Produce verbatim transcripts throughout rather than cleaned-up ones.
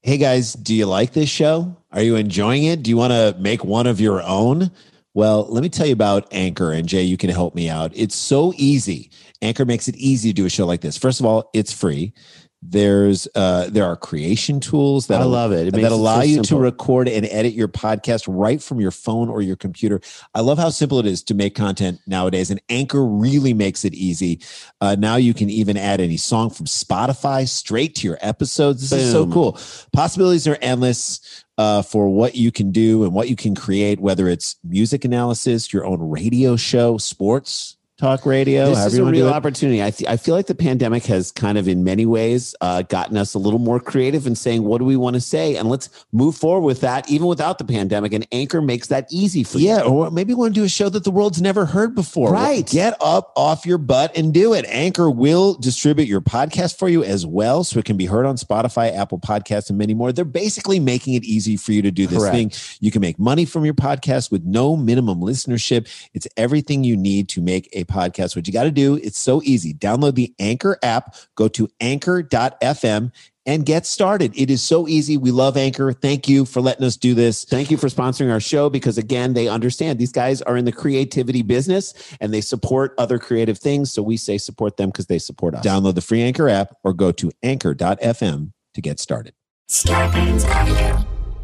Hey guys, do you like this show? Are you enjoying it? Do you want to make one of your own? Well, let me tell you about Anchor, and Jay, you can help me out. It's so easy. Anchor makes it easy to do a show like this. First of all, it's free. There's uh, there are creation tools that I love it. It that makes allow it so you simple. to record and edit your podcast right from your phone or your computer. I love how simple it is to make content nowadays, and Anchor really makes it easy. Uh, now you can even add any song from Spotify straight to your episodes. This Boom. is so cool. Possibilities are endless uh, for what you can do and what you can create, whether it's music analysis, your own radio show, sports talk radio. This is a real real opportunity. I, th- I feel like the pandemic has kind of in many ways uh, gotten us a little more creative in saying, what do we want to say? And let's move forward with that, even without the pandemic. And Anchor makes that easy for Yeah, you. or maybe you want to do a show that the world's never heard before. Right. Get up off your butt and do it. Anchor will distribute your podcast for you as well, so it can be heard on Spotify, Apple Podcasts, and many more. They're basically making it easy for you to do this Correct. thing. You can make money from your podcast with no minimum listenership. It's everything you need to make a podcast. What you got to do, it's so easy. Download the Anchor app, go to anchor dot f m, and get started. It is so easy. We love Anchor. Thank you for letting us do this. Thank you for sponsoring our show because, again, they understand these guys are in the creativity business and they support other creative things. So we say support them because they support us. Download the free Anchor app or go to anchor dot f m to get started. Scarpins Avenue.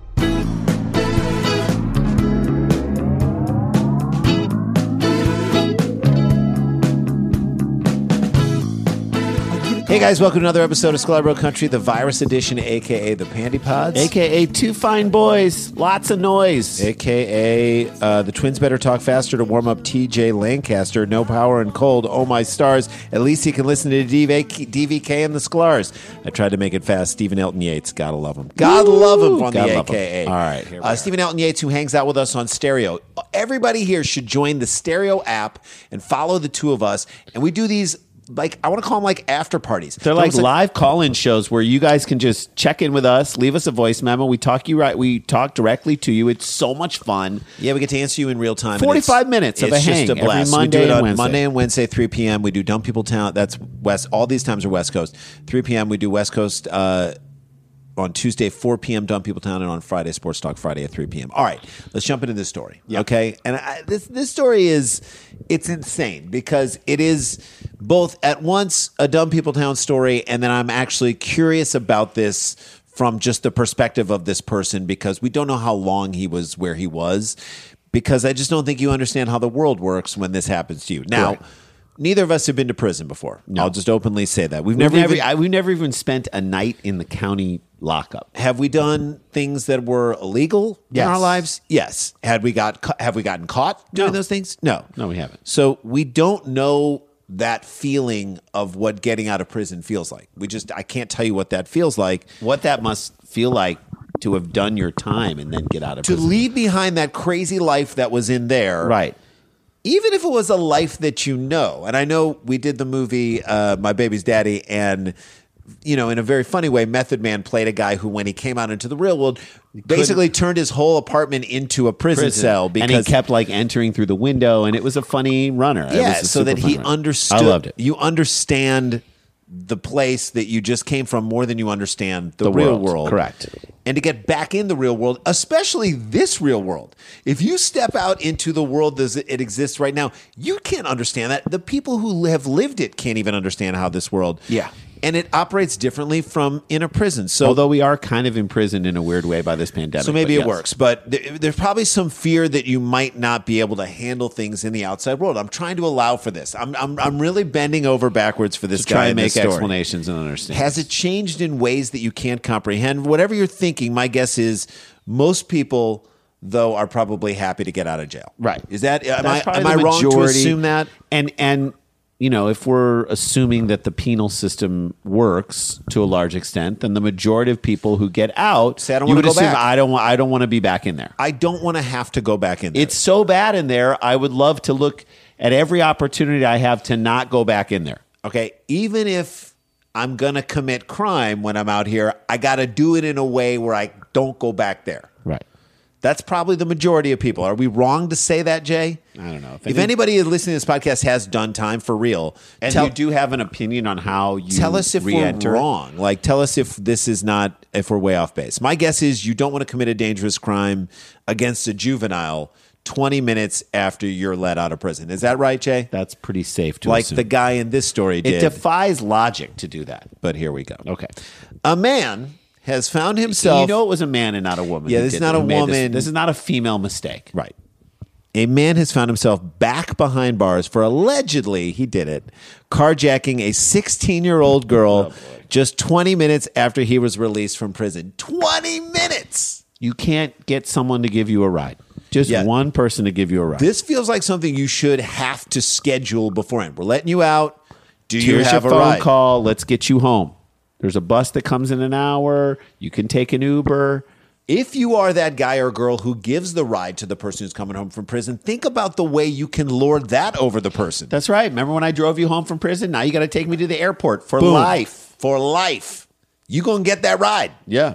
Hey guys, welcome to another episode of Scalabro Country, the virus edition, aka the Pandy Pods, A K A two fine boys, lots of noise. aka uh, the twins better talk faster to warm up T J Lancaster. No power and cold. Oh my stars! At least he can listen to D V K and the Sklar's. I tried to make it fast. Stephen Elton Yates, gotta love him. Gotta Woo! love him on Gotta the love him. A K A. All right, here we uh, are. Stephen Elton Yates, who hangs out with us on Stereo. Everybody here should join the Stereo app and follow the two of us. And we do these. Like, I want to call them like after parties. They're like live call-in shows where you guys can just check in with us, leave us a voice memo. We talk you right. We talk directly to you. It's so much fun. Yeah, we get to answer you in real time. and forty-five it's- minutes of it's a just hang a blast. every Monday we do it and on Wednesday. Monday and Wednesday, three p.m. We do Dumb People Town. That's West. All these times are West Coast. three p.m. we do West Coast. Uh, on Tuesday, four p.m. Dumb People Town, and on Friday, Sports Talk Friday at three p.m. All right, let's jump into this story. Yep. Okay, and I, this this story is it's insane because it is both at once a Dumb People Town story, and then I'm actually curious about this from just the perspective of this person because we don't know how long he was where he was because I just don't think you understand how the world works when this happens to you. Now. Correct. Neither of us have been to prison before. No. I'll just openly say that. We've We've never, never, even, I, we've never even spent a night in the county lockup. have we done things that were illegal Yes. in our lives? Yes. Had we got ca- have we gotten caught doing No. those things? No. No, we haven't. So we don't know that feeling of what getting out of prison feels like. We just I can't tell you what that feels like. What that must feel like to have done your time and then get out of To prison. leave behind that crazy life that was in there. Right. Even if it was a life that you know, and I know we did the movie uh, My Baby's Daddy, and you know, in a very funny way, Method Man played a guy who, when he came out into the real world, basically turned his whole apartment into a prison, Prison. cell because and he kept like entering through the window, and it was a funny runner. It yeah, was a so super that fun he runner. understood. I loved it. You understand the place that you just came from more than you understand the, The real world. world. Correct. And to get back in the real world, especially this real world, if you step out into the world as it exists right now, you can't understand that. The people who have lived it can't even understand how this world. Yeah. And it operates differently from in a prison. So Although we are kind of imprisoned in a weird way by this pandemic. so maybe but it yes. works, but there, there's probably some fear that you might not be able to handle things in the outside world. I'm trying to allow for this. I'm I'm, I'm really bending over backwards for this To guy try in and make this story. explanations and understand. Has it changed in ways that you can't comprehend? Whatever you're thinking, my guess is most people, though, are probably happy to get out of jail. Right. Is that am That's I probably am I the wrong to majority. assume that? And and you know, if we're assuming that the penal system works to a large extent, then the majority of people who get out, Say, I don't you wanna would go assume, back. I don't want. I don't want to be back in there. I don't want to have to go back in there. It's so bad in there. I would love to look at every opportunity I have to not go back in there. okay. Even if I'm gonna commit crime when I'm out here, I got to do it in a way where I don't go back there. Right. That's probably the majority of people. Are we wrong to say that, Jay? I don't know. If, if anybody listening to this podcast has done time for real, and tell, you do have an opinion on how you tell us if re-enter. we're wrong. Like, tell us if this is not, if we're way off base. My guess is you don't want to commit a dangerous crime against a juvenile twenty minutes after you're let out of prison. Is that right, Jay? That's pretty safe to like assume. the guy in this story did. It defies logic to do that. But here we go. Okay. A man has found himself. You know it was a man and not a woman. Yeah, who this is did not that, a who made woman. This. This is not a female mistake. Right. A man has found himself back behind bars for allegedly, he did it, carjacking a sixteen-year-old girl just twenty minutes after he was released from prison. twenty minutes! You can't get someone to give you a ride. Just Yeah. one person to give you a ride. This feels like something you should have to schedule beforehand. We're letting you out. Do you Here's have your a phone ride? call. Let's get you home. There's a bus that comes in an hour. You can take an Uber. If you are that guy or girl who gives the ride to the person who's coming home from prison, think about the way you can lord that over the person. That's right. Remember when I drove you home from prison? Now you got to take me to the airport for Boom. life. For life. You going to get that ride. Yeah.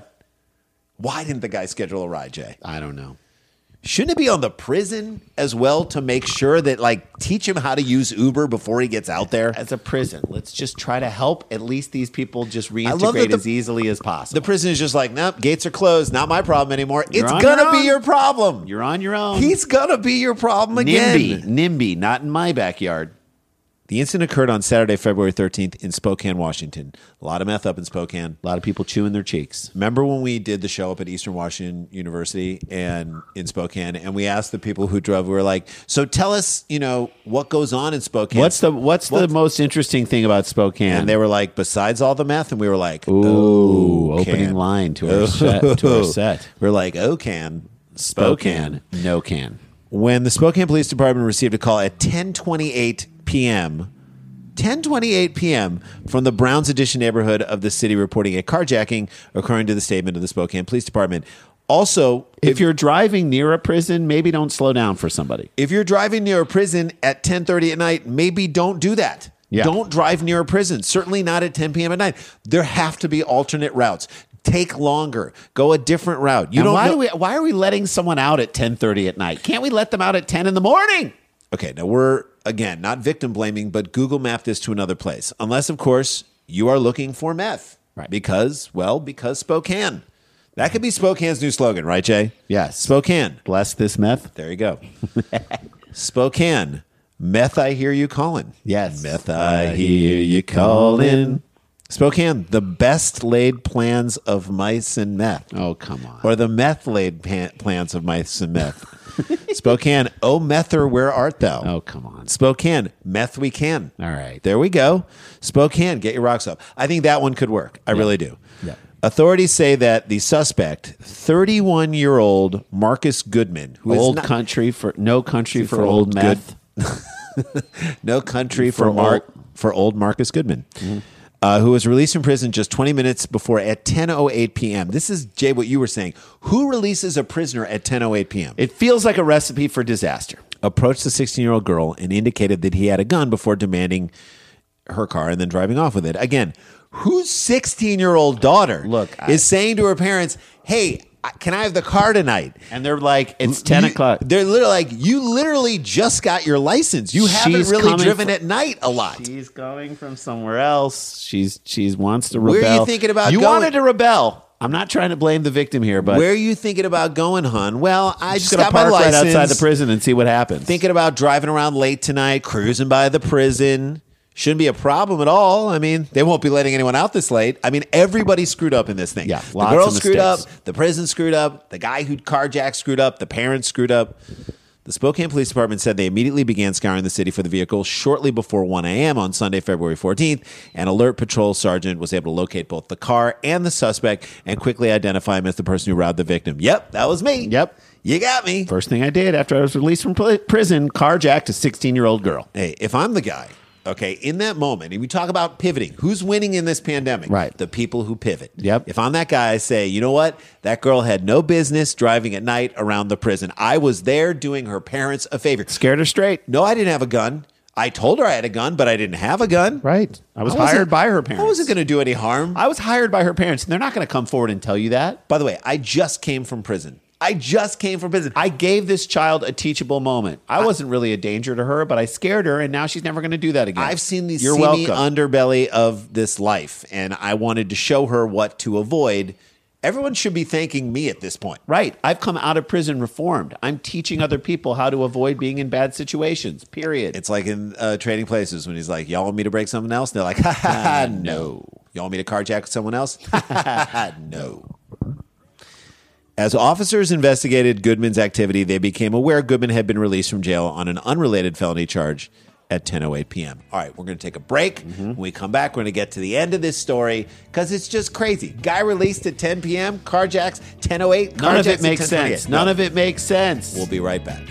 Why didn't the guy schedule a ride, Jay? I don't know. Shouldn't it be on the prison as well to make sure that, like, teach him how to use Uber before he gets out there? As a prison, let's just try to help at least these people just love that reintegrate the- as easily as possible. The prison is just like, nope, gates are closed. Not my problem anymore. You're it's on going your to be own. your problem. You're on your own. He's going to be your problem again. NIMBY. NIMBY, not in my backyard. The incident occurred on Saturday, February thirteenth in Spokane, Washington. A lot of meth up in Spokane. A lot of people chewing their cheeks. Remember when we did the show up at Eastern Washington University and in Spokane, and we asked the people who drove, we were like, so tell us, you know, what goes on in Spokane? What's the What's the What's- most interesting thing about Spokane? And they were like, besides all the meth, and we were like, Ooh, oh, opening can. line to our set. To our set. We're like, oh, can. Spokane, no can. When the Spokane Police Department received a call at ten twenty-eight p.m., ten twenty-eight p.m. from the Browns Addition neighborhood of the city reporting a carjacking, according to the statement of the Spokane Police Department. Also, If, if, you're driving near a prison, maybe don't slow down for somebody. if you're driving near a prison at ten thirty at night, maybe don't do that. Yeah. Don't drive near a prison. Certainly not at ten p.m. at night. There have to be alternate routes. Take longer. Go a different route. You And don't why, know- do we, why are we letting someone out at ten thirty at night? Can't we let them out at ten in the morning? Okay, now we're, again, not victim blaming, but Google map this to another place. Unless, of course, you are looking for meth. Right. Because, well, because Spokane. That could be Spokane's new slogan, right, Jay? Yes. Spokane. Bless this meth. There you go. Spokane. Meth, I hear you calling. Yes. Meth, I hear you calling. Spokane, the best laid plans of mice and meth. Oh, come on. Or the meth laid pan- plans of mice and meth. Spokane, oh, mether, where art thou? Oh, come on. Spokane, meth we can. All right. There we go. Spokane, get your rocks up. I think that one could work. I really do. Yeah. Authorities say that the suspect, thirty-one-year-old Marcus Goodman, who is Old not- country for no country for, for old old meth. no country for, For Mark- old, for old Marcus Goodman, uh, who was released from prison just twenty minutes before at ten oh eight p.m. This is, Jay, what you were saying. Who releases a prisoner at ten oh eight p.m.? It feels like a recipe for disaster. Approached the sixteen-year-old girl and indicated that he had a gun before demanding her car and then driving off with it. Again, whose sixteen-year-old daughter Look, I- is saying to her parents, hey, I- can I have the car tonight? And they're like, it's ten You- o'clock. They're literally like, you literally just got your license. You haven't She's really coming driven fr- at night a lot. She's going from somewhere else. She's she's wants to Where are you rebel. thinking about You going? wanted to rebel. I'm not trying to blame the victim here, but Where are you thinking about going, hun? Well, I just just gonna got my park right license. outside the prison and see what happens. Thinking about driving around late tonight, cruising by the prison. Shouldn't be a problem at all. I mean, they won't be letting anyone out this late. I mean, everybody screwed up in this thing. Yeah, the lots girl of screwed mistakes. up. The prison screwed up. The guy who carjacked screwed up. The parents screwed up. The Spokane Police Department said they immediately began scouring the city for the vehicle shortly before one a.m. on Sunday, February fourteenth. An alert patrol sergeant was able to locate both the car and the suspect and quickly identify him as the person who robbed the victim. Yep, that was me. Yep. You got me. First thing I did after I was released from pl- prison, carjacked a sixteen-year-old girl. Hey, if I'm the guy, okay, in that moment, and we talk about pivoting, who's winning in this pandemic? Right. The people who pivot. Yep. If I'm that guy, I say, you know what? That girl had no business driving at night around the prison. I was there doing her parents a favor. Scared her straight. No, I didn't have a gun. I told her I had a gun, but I didn't have a gun. Right. I was I wasn't- hired by her parents. I wasn't going to do any harm. I was hired by her parents, and they're not going to come forward and tell you that. By the way, I just came from prison. I just came from prison. I gave this child a teachable moment. I wasn't really a danger to her, but I scared her, and now she's never going to do that again. I've seen the You're seamy welcome. underbelly of this life, and I wanted to show her what to avoid. Everyone should be thanking me at this point. Right. I've come out of prison reformed. I'm teaching other people how to avoid being in bad situations, period. It's like in uh, Trading Places when he's like, y'all want me to break someone else? And they're like, ha ha ha, no. Y'all want me to carjack someone else? Ha ha ha ha, no. As officers investigated Goodman's activity, they became aware Goodman had been released from jail on an unrelated felony charge at ten oh eight p.m. All right, we're going to take a break. Mm-hmm. When we come back, we're going to get to the end of this story because it's just crazy. Guy released at ten p.m., carjacks, ten oh eight. None of it makes sense. None of it makes sense. We'll be right back.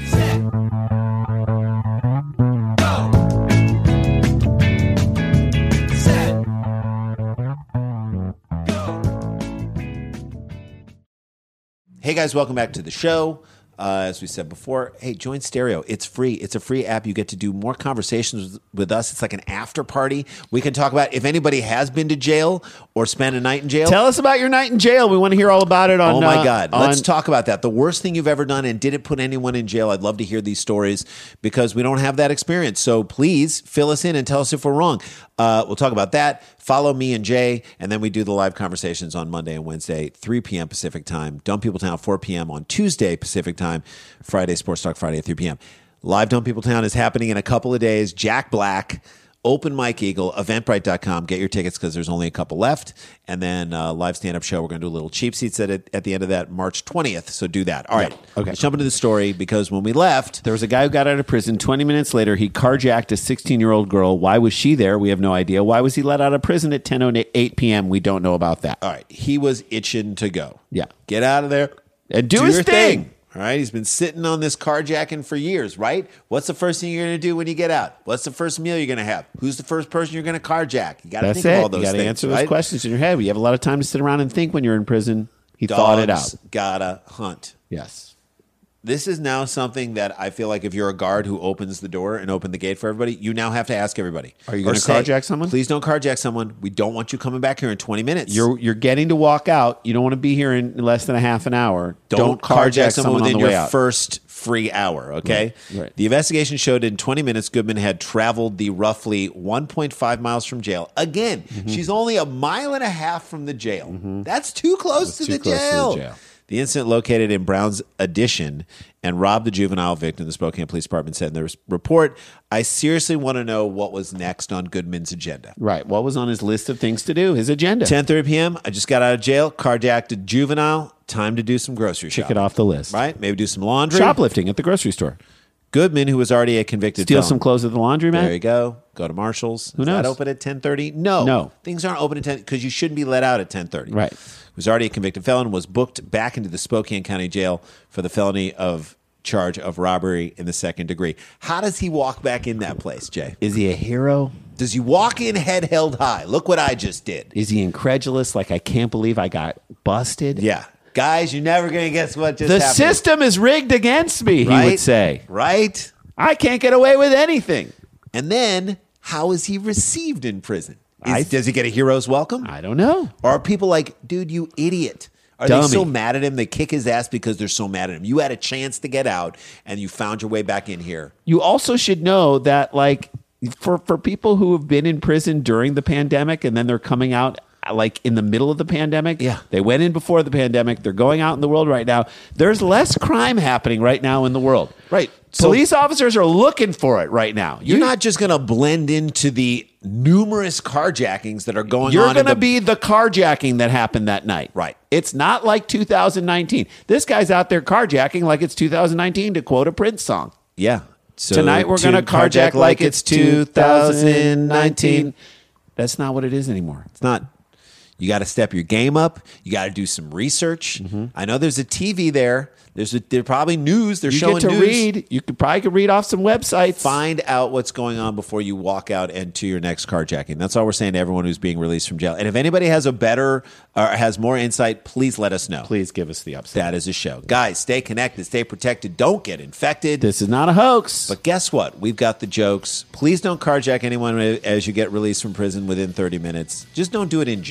Hey guys, welcome back to the show. Uh, as we said before, hey, join Stereo. It's free. It's a free app. You get to do more conversations with, with us. It's like an after party. We can talk about if anybody has been to jail or spent a night in jail. Tell us about your night in jail. We want to hear all about it on Oh my uh, God. on- Let's talk about that. The worst thing you've ever done and didn't put anyone in jail. I'd love to hear these stories because we don't have that experience. So please fill us in and tell us if we're wrong. Uh, we'll talk about that. Follow me and Jay, and then we do the live conversations on Monday and Wednesday, three p.m. Pacific time. Dumb People Town, four p.m. on Tuesday Pacific time. Friday, Sports Talk Friday at three p.m. Live Dumb People Town is happening in a couple of days. Jack Black, Open Mike Eagle, eventbrite dot com. Get your tickets because there's only a couple left. And then uh, live stand-up show. We're going to do a little cheap seats at it at the end of that, March twentieth. So do that. All right. Yeah. Okay. Let's jump into the story because when we left, There was a guy who got out of prison. twenty minutes later, he carjacked a sixteen-year-old girl. Why was she there? We have no idea. Why was he let out of prison at ten oh eight p.m.? We don't know about that. all right, he was itching to go. Yeah. Get out of there. And do his your thing. All right, he's been sitting on this carjacking for years, right? What's the first thing you're going to do when you get out? What's the first meal you're going to have? Who's the first person you're going to carjack? You got to That's think of all it. those You got to things, answer right? those questions in your head. You have a lot of time to sit around and think when you're in prison. He thought it out. Dogs gotta hunt. Yes. This is now something that I feel like if you're a guard who opens the door and open the gate for everybody, you now have to ask everybody. Are you Or gonna say, carjack someone? Please don't carjack someone. We don't want you coming back here in twenty minutes. You're you're getting to walk out. You don't want to be here in less than a half an hour. Don't, carjack, someone, on within the way your out. first free hour, okay? Right, right. The investigation showed in twenty minutes, Goodman had traveled the roughly one point five miles from jail. Again, Mm-hmm. she's only a mile and a half from the jail. That's too close, to, too the close to the jail. jail. The incident located in Brown's Addition and robbed the juvenile victim, the Spokane Police Department said in their report. I seriously want to know what was next on Goodman's agenda. Right. What was on his list of things to do? His agenda. ten thirty p.m., I just got out of jail, carjacked a juvenile. Time to do some grocery Check shopping. it off the list. Right? Maybe do some laundry. Shoplifting at the grocery store. Goodman, who was already a convicted Steal felon. some clothes at the laundromat. There you go. Go to Marshall's. Who Is that knows? open at ten thirty? No. No. Things aren't open at ten because you shouldn't be let out at ten thirty. Right. Was already a convicted felon, was booked back into the Spokane County Jail for the felony of charge of robbery in the second degree. How does he walk back in that place, Jay? Is he a hero? Does he walk in head held high? Look what I just did. Is he incredulous? Like, I can't believe I got busted. Yeah. Guys, you're never going to guess what just The happened. system is rigged against me, Right? he would say. Right? I can't get away with anything. And then, how is he received in prison? Is- I- does he get a hero's welcome? I don't know. Or are people like, dude, you idiot? Are Dummy. they so mad at him? They kick his ass because they're so mad at him. You had a chance to get out and you found your way back in here. You also should know that, like, for, for people who have been in prison during the pandemic and then they're coming out like in the middle of the pandemic. Yeah. They went in before the pandemic. They're going out in the world right now. There's less crime happening right now in the world. Right. So- Police officers are looking for it right now. You're You- not just going to blend into the numerous carjackings that are going You're on. going to in the- be the carjacking that happened that night. Right. It's not like two thousand nineteen. This guy's out there carjacking like it's two thousand nineteen, to quote a Prince song. Yeah. So Tonight we're going to carjack like it's two thousand nineteen. That's not what it is anymore. It's not. You got to step your game up. You got to do some research. Mm-hmm. I know there's a T V there. There's a, there's probably news. They're You showing get to news. read. You could probably could read off some websites. Find out what's going on before you walk out into your next carjacking. That's all we're saying to everyone who's being released from jail. And if anybody has a better or has more insight, please let us know. Please give us the upside. That is a show. Guys, stay connected, stay protected, don't get infected. This is not a hoax. But guess what? We've got the jokes. Please don't carjack anyone as you get released from prison within thirty minutes. Just don't do it in general. yeah,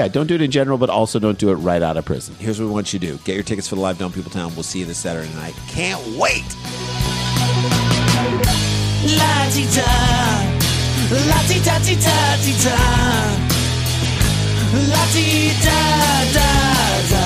yeah, don't do it in general, but also don't do it right out of prison. Here's what we want you to do. Get your tickets for the live Dumb People Town. We'll see you this Saturday night. Can't wait. La-ti-da, la-ti-da-ti-da-ti-da, la-ti-da-da-da.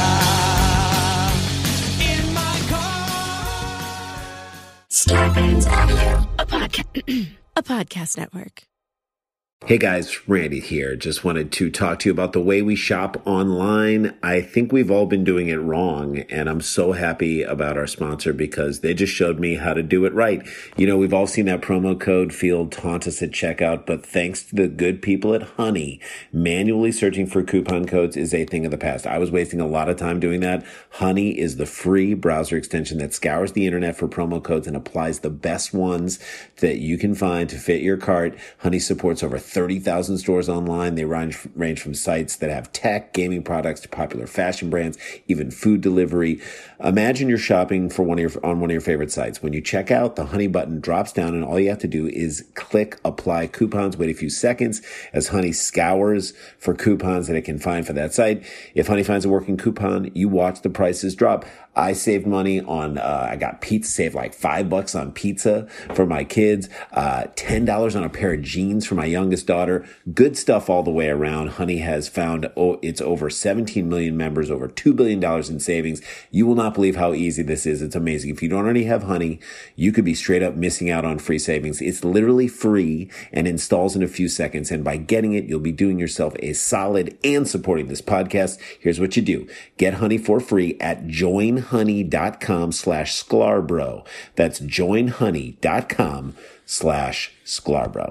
In my car. Scarpins Avenue. A podcast, a podcast network. Hey guys, Randy here. Just wanted to talk to you about the way we shop online. I think we've all been doing it wrong, and I'm so happy about our sponsor because they just showed me how to do it right. You know, we've all seen that promo code field taunt us at checkout, but thanks to the good people at Honey, manually searching for coupon codes is a thing of the past. I was wasting a lot of time doing that. Honey is the free browser extension that scours the internet for promo codes and applies the best ones that you can find to fit your cart. Honey supports over thirty thousand stores online. They range, range from sites that have tech, gaming products to popular fashion brands, even food delivery. Imagine you're shopping for one of your, on one of your favorite sites. When you check out, the Honey button drops down and all you have to do is click apply coupons. Wait a few seconds as Honey scours for coupons that it can find for that site. If Honey finds a working coupon, you watch the prices drop. I saved money on, uh, I got pizza, saved like five bucks on pizza for my kids, uh, ten dollars on a pair of jeans for my youngest daughter. Good stuff all the way around. Honey has found, oh, it's over seventeen million members, over two billion dollars in savings. You will not believe how easy this is. It's amazing. If you don't already have Honey, you could be straight up missing out on free savings. It's literally free and installs in a few seconds. And by getting it, you'll be doing yourself a solid and supporting this podcast. Here's what you do. Get Honey for free at join joinhoney.com slash Sklarbro. That's joinhoney.com slash Sklarbro.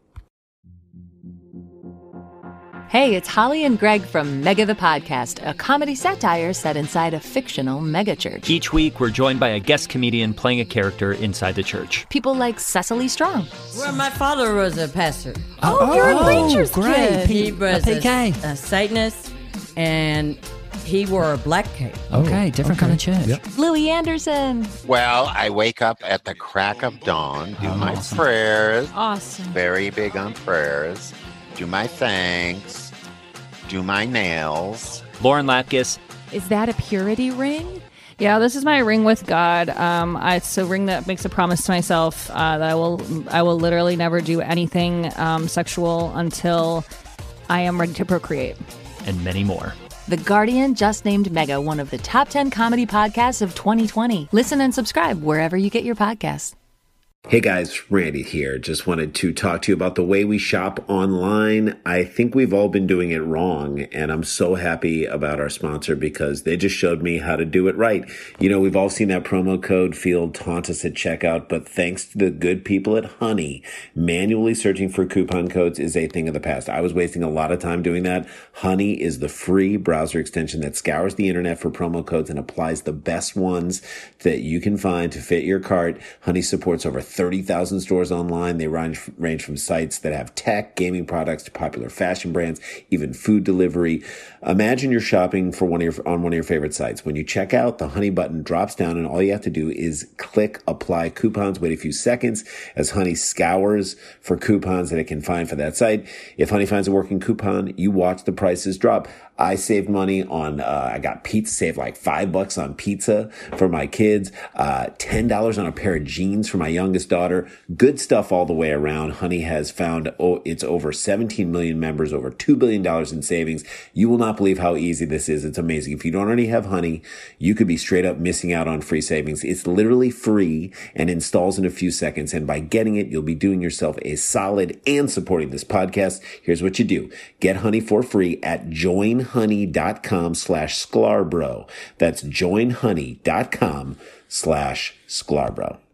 Hey, it's Holly and Greg from Mega the Podcast, a comedy satire set inside a fictional megachurch. Each week, we're joined by a guest comedian playing a character inside the church. People like Cecily Strong. Well, my father was a pastor. Oh, oh you're a preacher's great. kid. He was a P K. A, a Satanist, and he wore a black cape. Okay, different okay. kind of church. Yep. Louis Anderson. Well, I wake up at the crack of dawn, do oh, my awesome. prayers. Awesome. Very big on prayers. Do my thanks. Do my nails. Lauren Lapkus. Is that a purity ring? Yeah, this is my ring with God. Um, I, it's a ring that makes a promise to myself uh, that I will, I will literally never do anything um, sexual until I am ready to procreate. And many more. The Guardian just named Mega one of the top ten comedy podcasts of twenty twenty. Listen and subscribe wherever you get your podcasts. Hey guys, Randy here. Just wanted to talk to you about the way we shop online. I think we've all been doing it wrong, and I'm so happy about our sponsor because they just showed me how to do it right. You know, we've all seen that promo code field taunt us at checkout, but thanks to the good people at Honey, manually searching for coupon codes is a thing of the past. I was wasting a lot of time doing that. Honey is the free browser extension that scours the internet for promo codes and applies the best ones that you can find to fit your cart. Honey supports over thirty thousand stores online. They range, range from sites that have tech, gaming products to popular fashion brands, even food delivery. Imagine you're shopping for one of your, on one of your favorite sites. When you check out, the Honey button drops down and all you have to do is click apply coupons. Wait a few seconds as Honey scours for coupons that it can find for that site. If Honey finds a working coupon, you watch the prices drop. I saved money on, uh, I got pizza, saved like five bucks on pizza for my kids, uh, ten dollars on a pair of jeans for my youngest daughter. Good stuff all the way around. Honey has found, oh, it's over seventeen million members, over two billion dollars in savings. You will not believe how easy this is. It's amazing. If you don't already have Honey, you could be straight up missing out on free savings. It's literally free and installs in a few seconds. And by getting it, you'll be doing yourself a solid and supporting this podcast. Here's what you do. Get Honey for free at joinhoney.com slash Sklarbro. That's joinhoney.com slash Sklarbro.